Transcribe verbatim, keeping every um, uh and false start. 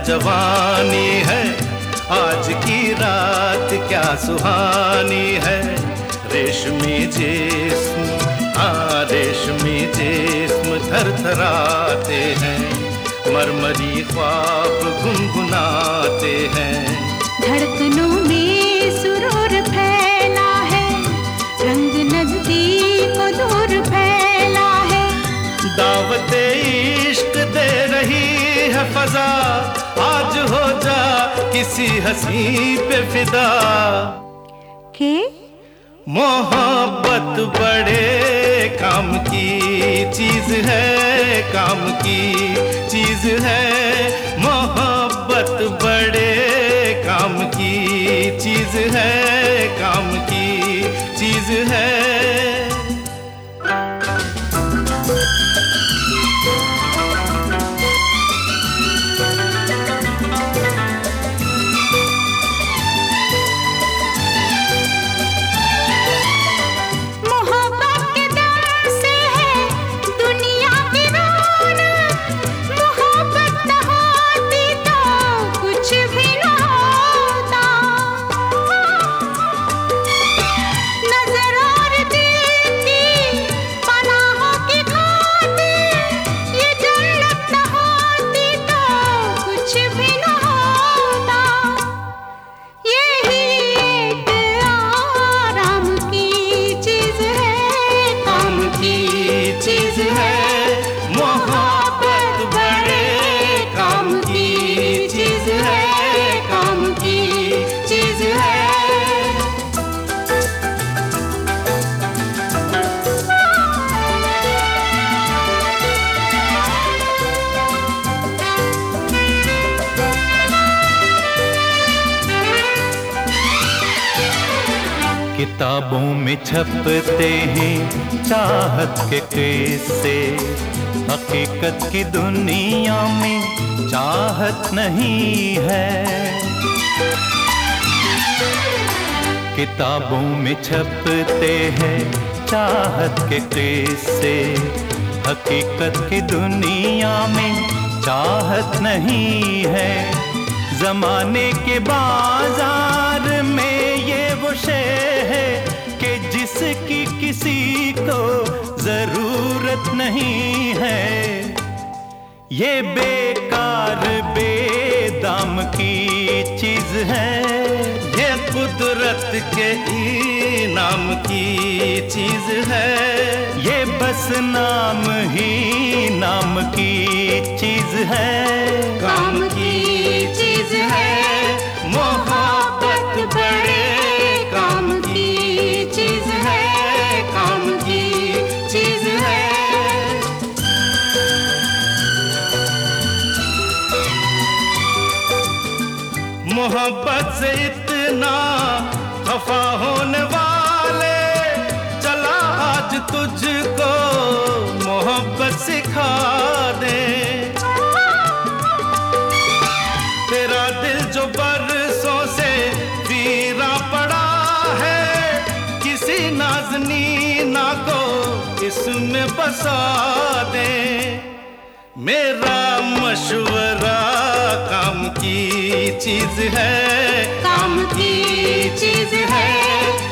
जवानी है, आज की रात क्या सुहानी है। रेशमी जिस्म, हाँ रेशमी जिस्म थरथराते हैं, मरमरी ख्वाब गुनगुनाते हैं। धड़कनों में सुरूर फैला है, रंग नजदीक दूर फैला है। दावते इश्क दे रही है फजा, आज हो जा किसी हंसी पे फिदा। के मोहब्बत बड़े काम की चीज है, काम की चीज है। मोहब्बत बड़े काम की चीज है, काम की चीज है। किताबों में छपते हैं चाहत के किस्से, हकीकत की दुनिया में चाहत नहीं है। किताबों में छपते हैं चाहत के किस्से, हकीकत की दुनिया में चाहत नहीं है। जमाने के बाजार में ये वो शे है कि जिसकी किसी को जरूरत नहीं है। ये बेकार बेदाम की चीज है, ये कुदरत के इनाम की चीज है। ये बस नाम ही नाम की चीज है, काम की चीज है। मोहब्बत बड़े काम की चीज है, काम की चीज है। मोहब्बत से इतना खफा होने वाले, चला आज तुझको मोहब्बत सिखा दे। तेरा दिल जो बरसों से वीरा पड़ा है, किसी नाज़नीना को इसमें बसा दे। मेरा मशवरा काम की चीज है, काम की चीज है।